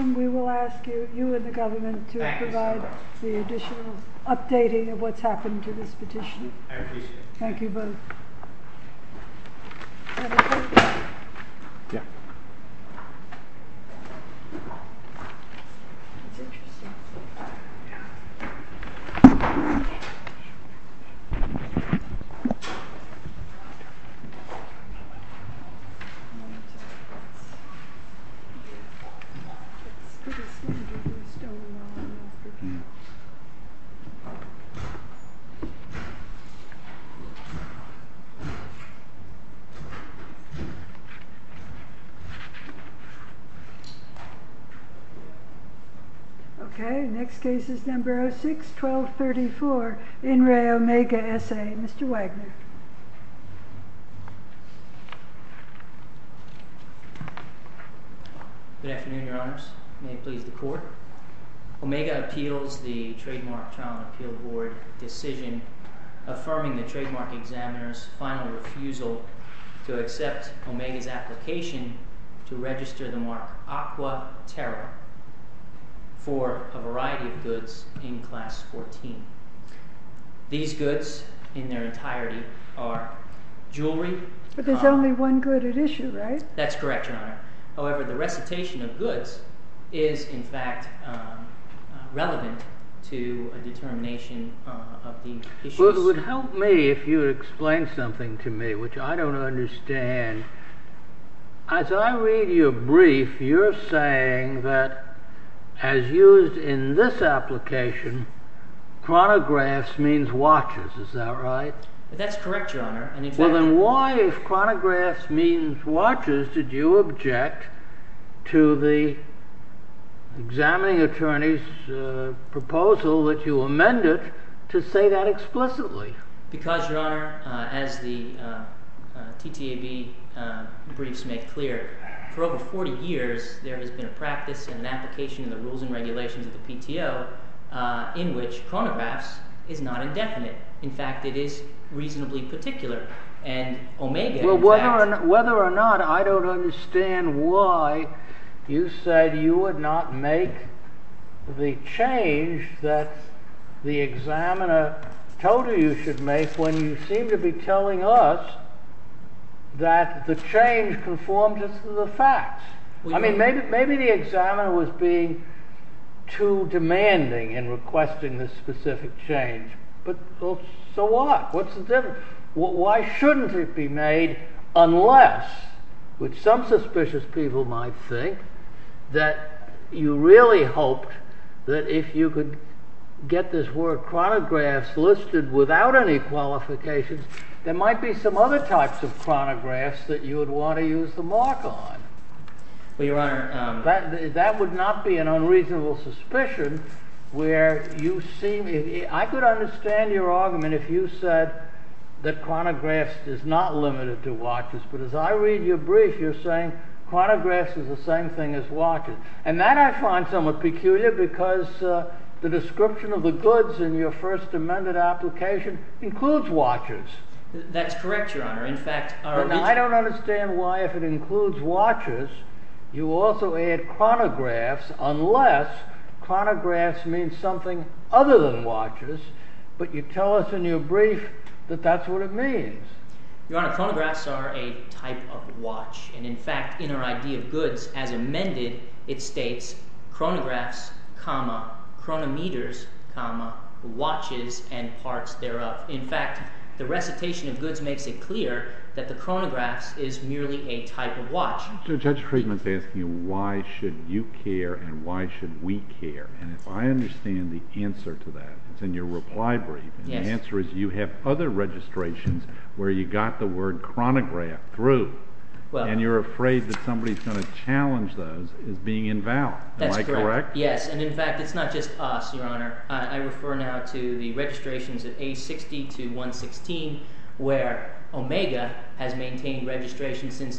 briefing, we will ask you and the government to provide the additional updating of what's happened to this petition. I appreciate it. Thank you both. Yeah. It's interesting. It's pretty slender, the stone wall after. Okay, next case is number 06-1234, In Re Omega S.A. Mr. Wagner. Good afternoon, Your Honors. May it please the Court. Omega appeals the Trademark Trial and Appeal Board decision affirming the trademark examiner's final refusal to accept Omega's application to register the mark Aqua Terra for a variety of goods in Class 14. These goods, in their entirety, are jewelry. But there's only one good at issue, right? That's correct, Your Honor. However, the recitation of goods is, in fact, relevant to a determination of the issues. Well, it would help me if you would explain something to me, which I don't understand. As I read your brief, you're saying that, as used in this application, chronographs means watches. Is that right? That's correct, Your Honor. And in well, fact, then why, if chronographs means watches, did you object to the examining attorney's proposal that you amend it to say that explicitly? Because, Your Honor, as the TTAB briefs make clear, for over 40 years there has been a practice and an application of the rules and regulations of the PTO in which chronographs is not indefinite. In fact, it is reasonably particular. And Omega, well, whether or not, I don't understand why you said you would not make the change that the examiner told you should make when you seem to be telling us that the change conformed to the facts. Well, I mean, maybe the examiner was being too demanding in requesting this specific change. But well, so what? What's the difference? Why shouldn't it be made unless, which some suspicious people might think, that you really hoped that if you could get this word chronographs listed without any qualifications, there might be some other types of chronographs that you would want to use the mark on. Well, Your Honor, that would not be an unreasonable suspicion where you seem... I could understand your argument if you said that chronographs is not limited to watches, but as I read your brief, you're saying chronographs is the same thing as watches. And that I find somewhat peculiar because the description of the goods in your first amended application includes watches. That's correct, Your Honor. In fact, now, I don't understand why, if it includes watches, you also add chronographs unless chronographs means something other than watches, but you tell us in your brief that that's what it means. Your Honor, chronographs are a type of watch, and in fact, in our ID of goods, as amended, it states chronographs, comma, chronometers, comma, watches, and parts thereof. In fact, the recitation of goods makes it clear that the chronographs is merely a type of watch. So Judge Friedman's asking you, why should you care and why should we care? And if I understand the answer to that, it's in your reply brief, and yes. The answer is you have other registrations where you got the word chronograph through, and you're afraid that somebody's going to challenge those as being invalid. That's Am I correct? Yes, and in fact, it's not just us, Your Honor. I refer now to the registrations at A60 to 116, where Omega has maintained registration since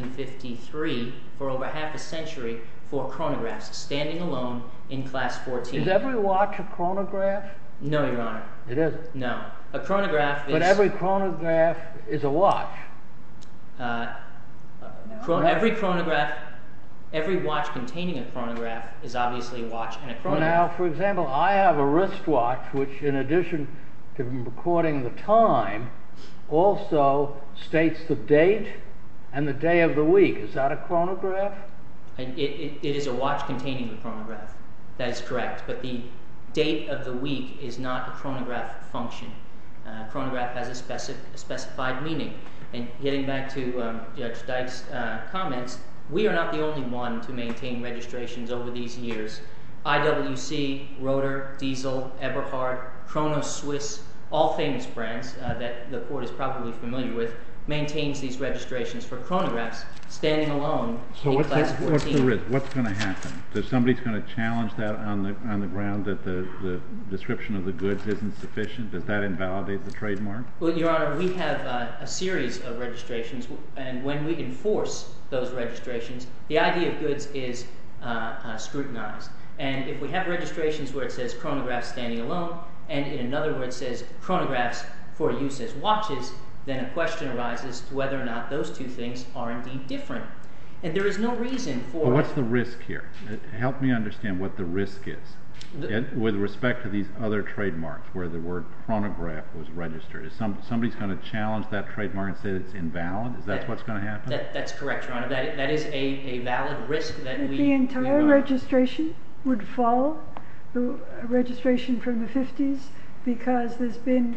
1953 for over half a century for chronographs, standing alone in Class 14. Is every watch a chronograph? No, Your Honor. It isn't? No. A chronograph is... But every chronograph is a watch. Every chronograph Every watch containing a chronograph is obviously a watch and a chronograph. Now, for example, I have a wristwatch which, in addition to recording the time, also states the date and the day of the week. Is that a chronograph? It is a watch containing a chronograph. That is correct. But the date of the week is not a chronograph function. Chronograph has a specified meaning. And getting back to Judge Dyke's comments, we are not the only one to maintain registrations over these years. IWC, Rotor, Diesel, Eberhard, Chronos Swiss, all famous brands that the court is probably familiar with, maintains these registrations for chronographs standing alone in Class 14. What's the risk? What's going to happen? If somebody's going to challenge that on the ground that the description of the goods isn't sufficient, does that invalidate the trademark? Well, Your Honor, we have a series of registrations, and when we enforce those registrations, the idea of goods is scrutinized. And if we have registrations where it says chronographs standing alone, and in another where it says chronographs for use as watches, then a question arises to whether or not those two things are indeed different. And there is no reason for... Well, what's the risk here? Help me understand what the risk is. With respect to these other trademarks where the word chronograph was registered, is somebody's going to challenge that trademark and say it's invalid? Is that what's going to happen? That's correct, Your Honor. That is a valid risk that we... The entire registration would fall, the registration from the 50s, because there's been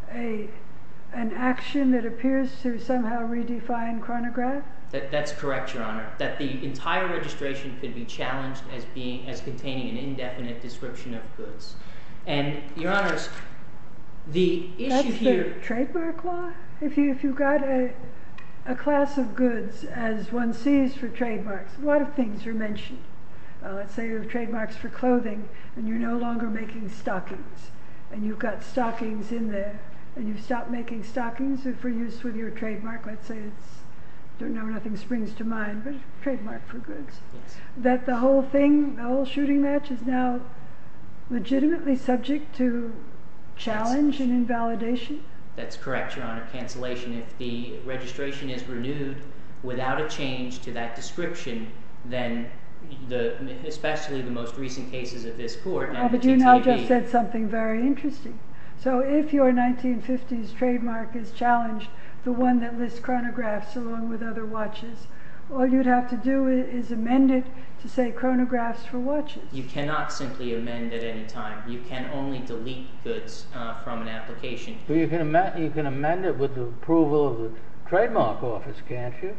an action that appears to somehow redefine chronograph? That's correct, Your Honor. That the entire registration could be challenged as containing an indefinite description of goods. And, Your Honors, the issue here... That's the trademark law? If you've got a class of goods, as one sees for trademarks, a lot of things are mentioned. Let's say you have trademarks for clothing, and you're no longer making stockings, and you've got stockings in there, and you've stopped making stockings for use with your trademark. Let's say nothing springs to mind, but trademark for goods. Yes. That the whole thing, the whole shooting match is now legitimately subject to challenge and invalidation? That's correct, Your Honor. Cancellation. If the registration is renewed without a change to that description, then especially the most recent cases of this court and but you now just said something very interesting. So if your 1950s trademark is challenged, the one that lists chronographs along with other watches, all you'd have to do is amend it to say chronographs for watches. You cannot simply amend at any time. You can only delete goods from an application. But you can amend it with the approval of the trademark office, can't you?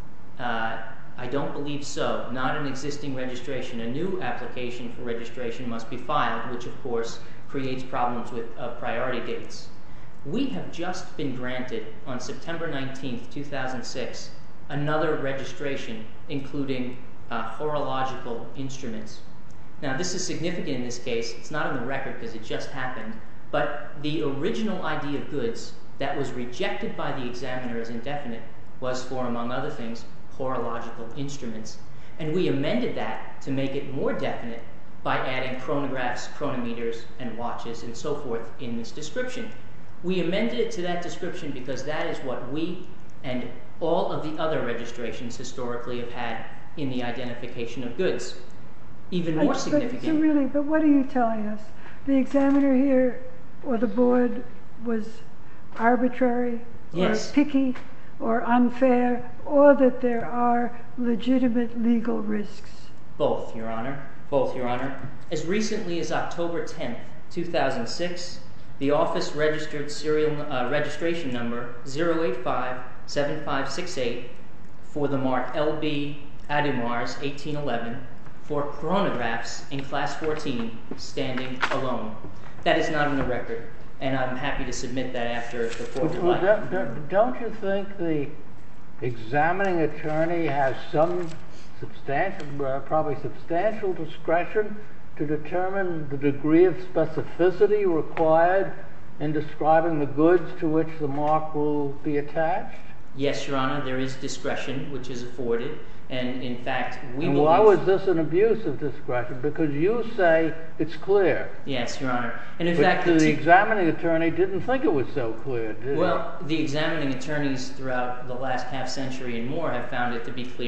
I don't believe so. Not an existing registration. A new application for registration must be filed, which of course creates problems with priority dates. We have just been granted on September 19th, 2006, another registration including horological instruments. Now this is significant in this case. It's not on the record because it just happened, but the original ID of goods that was rejected by the examiner as indefinite was for, among other things, horological instruments. And we amended that to make it more definite by adding chronographs, chronometers, and watches, and so forth in this description. We amended it to that description because that is what we and all of the other registrations historically have had in the identification of goods. Even more significant... But what are you telling us? The examiner here, or the board, was arbitrary, or picky, or unfair, or that there are legitimate legal risks? Both, Your Honor. Both, Your Honor. As recently as October 10th, 2006, the office registered registration number 0857568 for the mark LB Adumars 1811 for chronographs in Class 14 standing alone. That is not in the record, and I'm happy to submit that after the court would like. Don't you think the examining attorney has some probably substantial discretion to determine the degree of specificity required in describing the goods to which the mark will be attached? Yes, Your Honor, there is discretion which is afforded, and in fact we believe... Why was this an abuse of discretion? Because you say it's clear. Yes, Your Honor. And in but fact, the examining attorney didn't think it was so clear, did he? Well, the examining attorneys throughout the last half century and more have found it to be clear.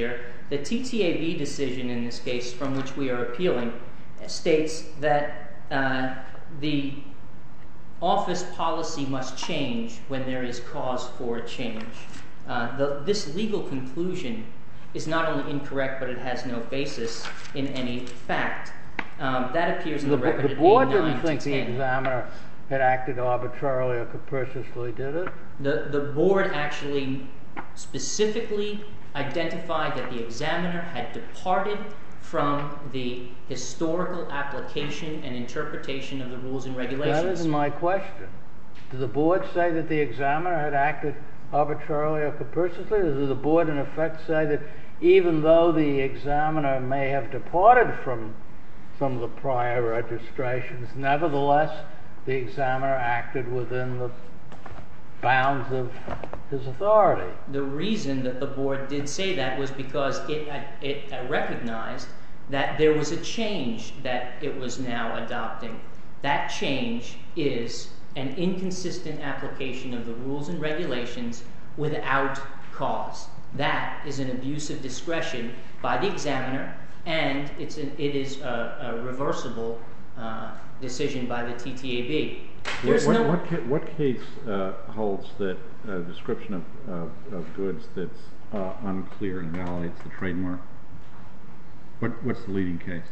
The TTAB decision in this case, from which we are appealing, states that the office policy must change when there is cause for a change. This legal conclusion is not only incorrect, but it has no basis in any fact. That appears in the record The at board A9 didn't think to the 10. examiner had acted arbitrarily or capriciously, did it? The board actually specifically identified that the examiner had departed from the historical application and interpretation of the rules and regulations. That isn't my question. Did the board say that the examiner had acted arbitrarily or capriciously? Or did the board in effect say that even though the examiner may have departed from some of the prior registrations, nevertheless the examiner acted within the bounds of his authority? The reason that the board did say that was because it recognized that there was a change that it was now adopting. That change is an inconsistent application of the rules and regulations without cause. That is an abuse of discretion by the examiner, and it is a reversible decision by the TTAB. What case holds that description of goods that's unclear and invalidates the trademark? What's the leading case?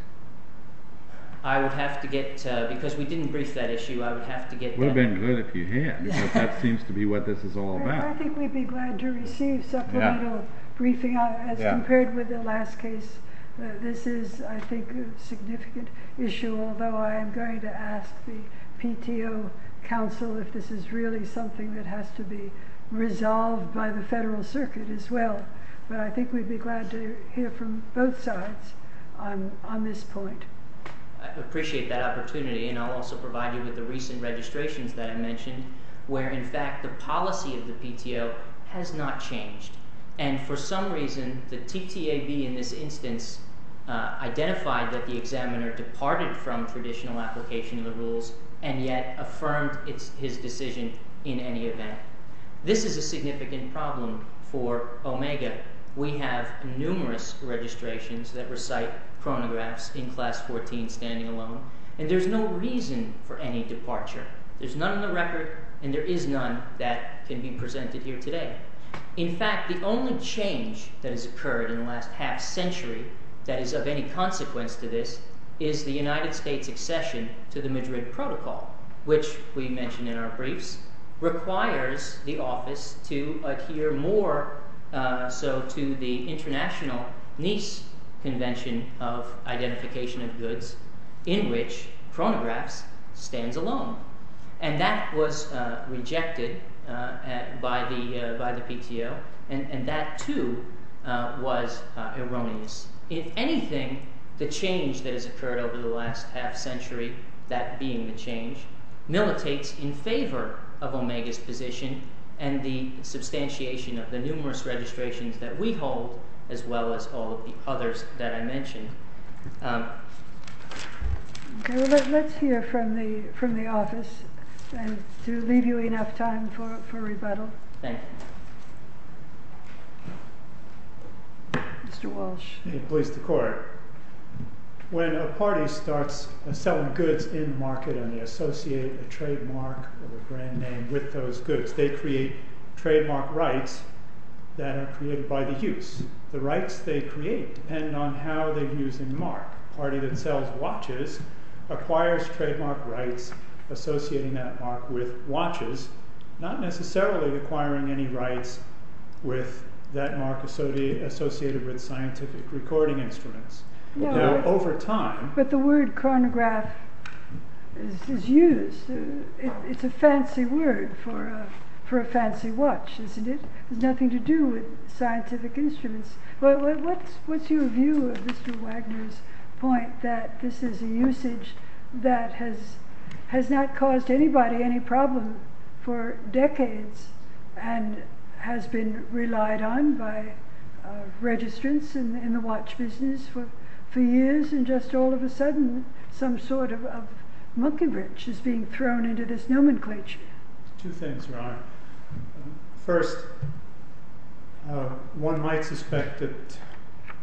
I would have to get, because we didn't brief that issue, I would have to get that. Would have been good if you had, because that seems to be what this is all about. I think we'd be glad to receive supplemental briefing as compared with the last case. This is, I think, a significant issue, although I am going to ask the PTO council if this is really something that has to be resolved by the Federal Circuit as well. But I think we'd be glad to hear from both sides on this point. I appreciate that opportunity, and I'll also provide you with the recent registrations that I mentioned, where in fact the policy of the PTO has not changed. And for some reason, the TTAB in this instance identified that the examiner departed from traditional application of the rules and yet affirmed his decision in any event. This is a significant problem for Omega. We have numerous registrations that recite chronographs in Class 14 standing alone, and there's no reason for any departure. There's none on the record, and there is none that can be presented here today. In fact, the only change that has occurred in the last half century that is of any consequence to this is the United States accession to the Madrid Protocol, which we mentioned in our briefs, requires the office to adhere more so to the International Nice Convention of Identification of Goods, in which chronographs stands alone. And that was rejected by the PTO, and that too was erroneous. If anything, the change that has occurred over the last half century, that being the change, militates in favor of Omega's position and the substantiation of the numerous registrations that we hold, as well as all of the others that I mentioned. Okay, well, let's hear from the office, and to leave you enough time for rebuttal. Thank you. Mr. Walsh. May it please the court. When a party starts selling goods in the market and they associate a trademark or a brand name with those goods, they create trademark rights that are created by the use. The rights they create depend on how they're using the mark. A party that sells watches acquires trademark rights associating that mark with watches, not necessarily acquiring any rights with that mark associated with scientific recording instruments. No, now, over time... But the word chronograph is used. It's a fancy word for a fancy watch, isn't it? It has nothing to do with scientific instruments. Well, what's your view of Mr. Wagner's point that this is a usage that has not caused anybody any problem for decades and has been relied on by registrants in the watch business for years, and just all of a sudden some sort of monkey wrench is being thrown into this nomenclature? Two things, Your Honor. First, one might suspect that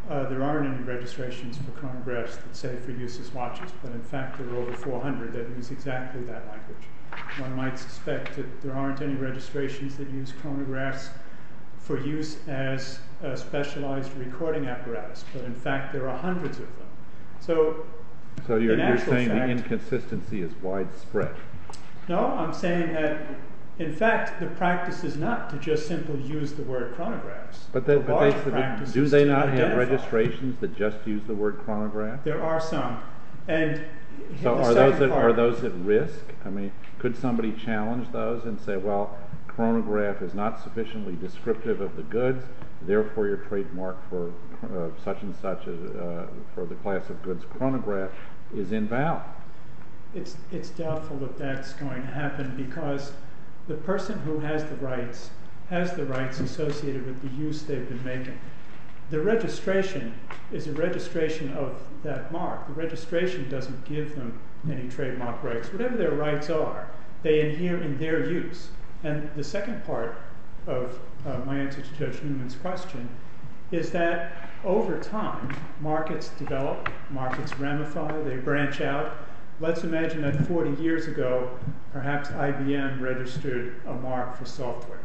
there aren't any registrations for chronographs that say for use as watches, but in fact there are over 400 that use exactly that language. One might suspect that there aren't any registrations that use chronographs for use as a specialized recording apparatus, but in fact there are hundreds of them. So you're saying the inconsistency is widespread? No, I'm saying that in fact the practice is not to just simply use the word chronographs. But do they not have registrations that just use the word chronograph? There are some. And so are those at risk? I mean, could somebody challenge those and say, well, chronograph is not sufficiently descriptive of the goods, therefore your trademark for such and such for the class of goods chronograph is invalid? It's doubtful that that's going to happen, because the person who has the rights associated with the use they've been making. The registration is a registration of that mark. The registration doesn't give them any trademark rights. Whatever their rights are, they adhere in their use. And the second part of my answer to Judge Newman's question is that over time, markets develop, markets ramify, they branch out. Let's imagine that 40 years ago, perhaps IBM registered a mark for software.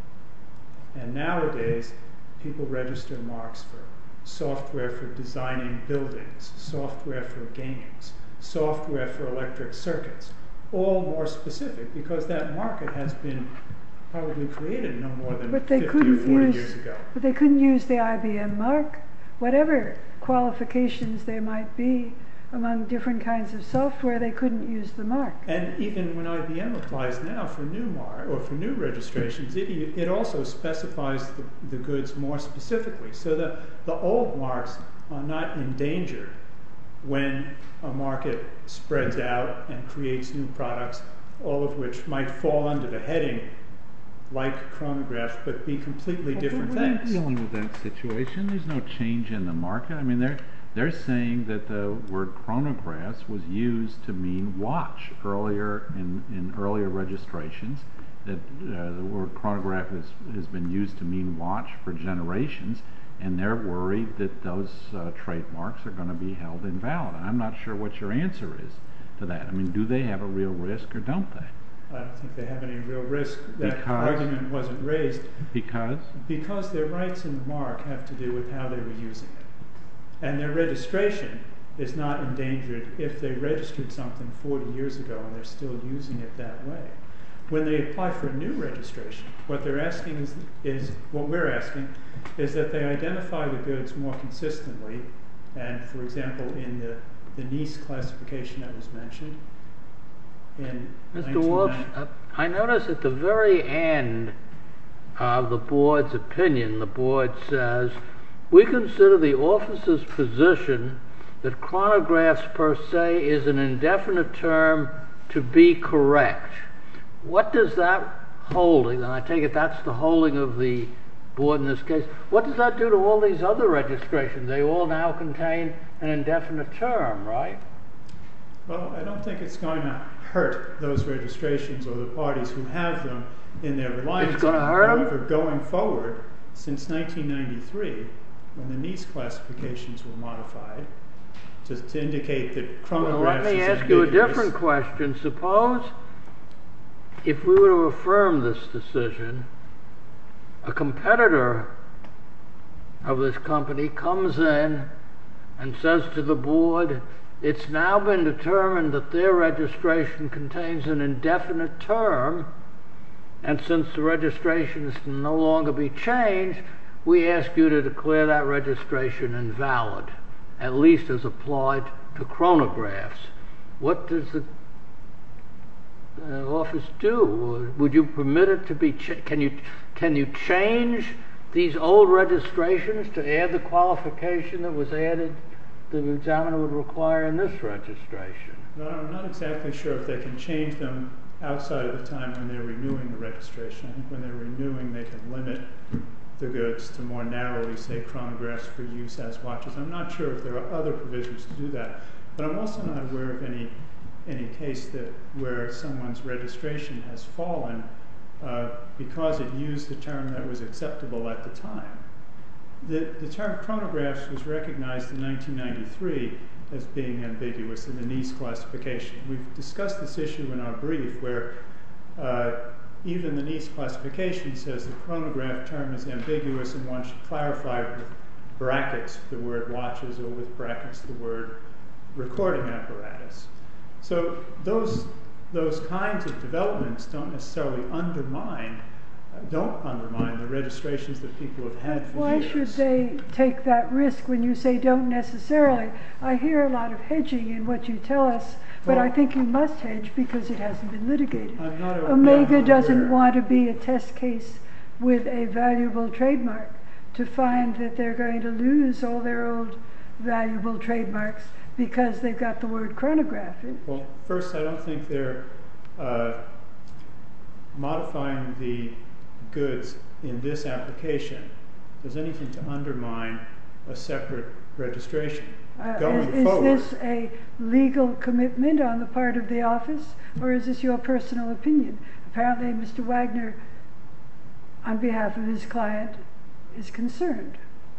And nowadays, people register marks for software for designing buildings, software for games, software for electric circuits, all more specific because that market has been probably created no more than 50 or 40 years ago. But they couldn't use the IBM mark. Whatever qualifications there might be among different kinds of software, they couldn't use the mark. And even when IBM applies now for new mark or for new registrations, it also specifies the goods more specifically. So the old marks are not endangered when a market spreads out and creates new products, all of which might fall under the heading like chronographs, but be completely different things. We're dealing with that situation. There's no change in the market. I mean, they're saying that the word chronographs was used to mean watch earlier in earlier registrations. That the word chronograph has been used to mean watch for generations, and they're worried that those trademarks are going to be held invalid. I'm not sure what your answer is to that. I mean, do they have a real risk or don't they? I don't think they have any real risk. That argument wasn't raised. Because? Because their rights in the mark have to do with how they were using it. And their registration is not endangered if they registered something 40 years ago and they're still using it that way. When they apply for a new registration, what they're asking is what we're asking is that they identify the goods more consistently. And for example, in the Nice classification that was mentioned, Mr. Walsh, I notice at the very end of the board's opinion, the board says, we consider the officer's position that chronographs per se is an indefinite term to be correct. What does that holding, and I take it that's the holding of the board in this case, what does that do to all these other registrations? They all now contain an indefinite term, right? Well, I don't think it's going to hurt those registrations or the parties who have them in their reliance. It's going to hurt them? However, going forward, since 1993, when the Nice classifications were modified to indicate that chronographs is ambiguous. Well, let me ask you a different question. Suppose if we were to affirm this decision, a competitor of this company comes in and says to the board, it's now been determined that their registration contains an indefinite term, and since the registration can no longer be changed, we ask you to declare that registration invalid, at least as applied to chronographs. What does the office do? Would you permit it to be? Can you change these old registrations to add the qualification that was added? The examiner would require in this registration. No, I'm not exactly sure if they can change them outside of the time when they're renewing the registration. I think when they're renewing, they can limit the goods to more narrowly say chronographs for use as watches. I'm not sure if there are other provisions to do that, but I'm also not aware of any case where someone's registration has fallen because it used the term that was acceptable at the time. The term chronographs was recognized in 1993 as being ambiguous in the Nice classification. We've discussed this issue in our brief where even the Nice classification says the chronograph term is ambiguous and one should clarify with brackets the word watches or with brackets the word recording apparatus. So those kinds of developments don't necessarily undermine the registrations that people have had for Why years. should they take that risk when you say don't necessarily? I hear a lot of hedging in what you tell us, but Well, I think you must hedge because it hasn't been litigated. I'm not Omega doesn't aware. want to be a test case with a valuable trademark to find that they're going to lose all their old valuable trademarks because they've got the word chronograph in it. Well, first, I don't think they're modifying the goods in this application does anything to undermine a separate registration. Going forward, Is this a legal commitment on the part of the office, or is this your personal opinion? Apparently, Mr. Wagner, on behalf of his client, is concerned.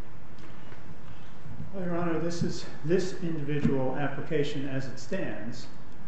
well, Your Honor, this individual application as it stands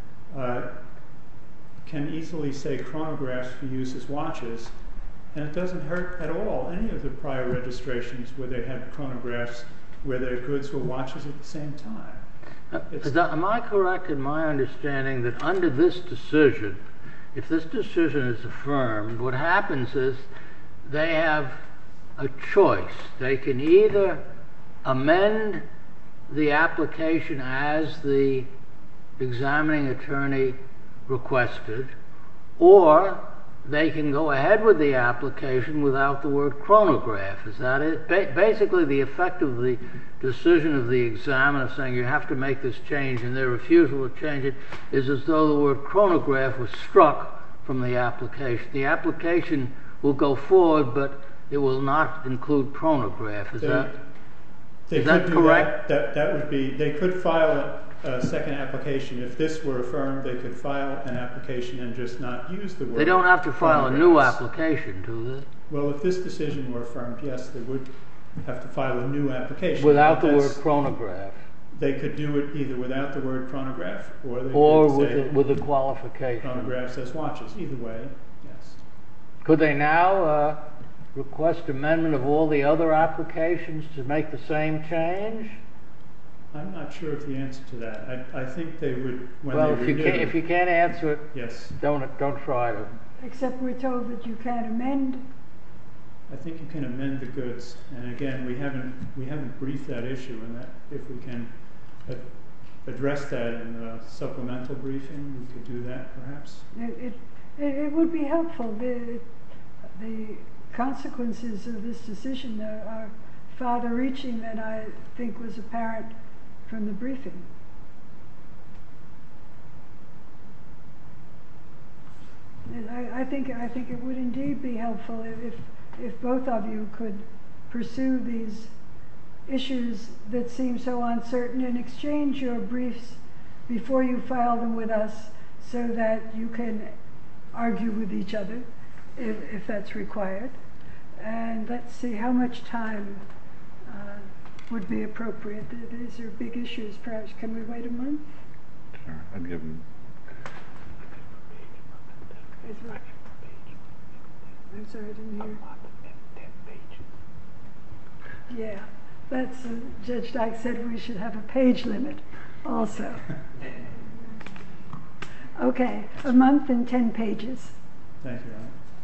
can easily say chronographs for use as watches, and it doesn't hurt at all any of the prior registrations where they had chronographs where their goods were watches at the same time. Am I correct in my understanding that under this decision, if this decision is affirmed, what happens is they have a choice. They can either amend the application as the examining attorney requested, or they can go ahead with the application without the word chronograph. Is that it? Basically, the effect of the decision of the examiner saying you have to make this change and their refusal to change it is as though the word chronograph was struck from the application. The application will go forward, but it will not include chronograph. Is that correct? That would be. They could file a second application. If this were affirmed, they could file an application and just not use the word. They don't have to file a new chronographs. application, do they? Well, if this decision were affirmed, yes, they would have to file a new application. Without But the word chronograph. They could do it either without the word chronograph or they Or could say with the qualification. chronographs as watches. Either way, yes. Could they now request amendment of all the other applications to make the same change? I'm not sure of the answer to that. I think they would when Well, they renew. if you can't answer it, Yes, don't try to. Except we're told that you can't amend. I think you can amend the goods. And again, we haven't briefed that issue, and that if we can address that in a supplemental briefing, we could do that perhaps. It would be helpful. The consequences of this decision are farther reaching than I think was apparent from the briefing. I think it would indeed be helpful if both of you could pursue these issues that seem so uncertain and exchange your briefs before you file them with us so that you can argue with each other if that's required. And let's see how much time would be appropriate. These are big issues. Perhaps can we wait a month? Sure, I'd give them. I'm sorry, I didn't hear. 10 pages. Yeah, that's Judge Dyke said we should have a page limit also. Okay, a month and 10 pages. Thank you,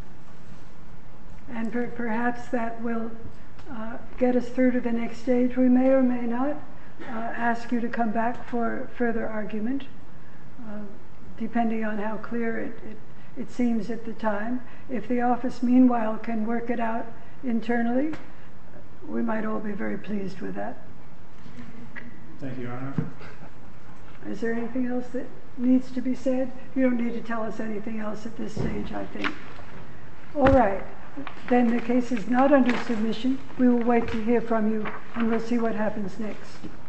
Alan. And perhaps that will get us through to the next stage. We may or may not ask you to come back for further argument, depending on how clear it seems at the time. If the office, meanwhile, can work it out internally, we might all be very pleased with that. Thank you, Your Honor. Is there anything else that needs to be said? You don't need to tell us anything else at this stage, I think. All right. Then the case is not under submission. We will wait to hear from you, and we'll see what happens next.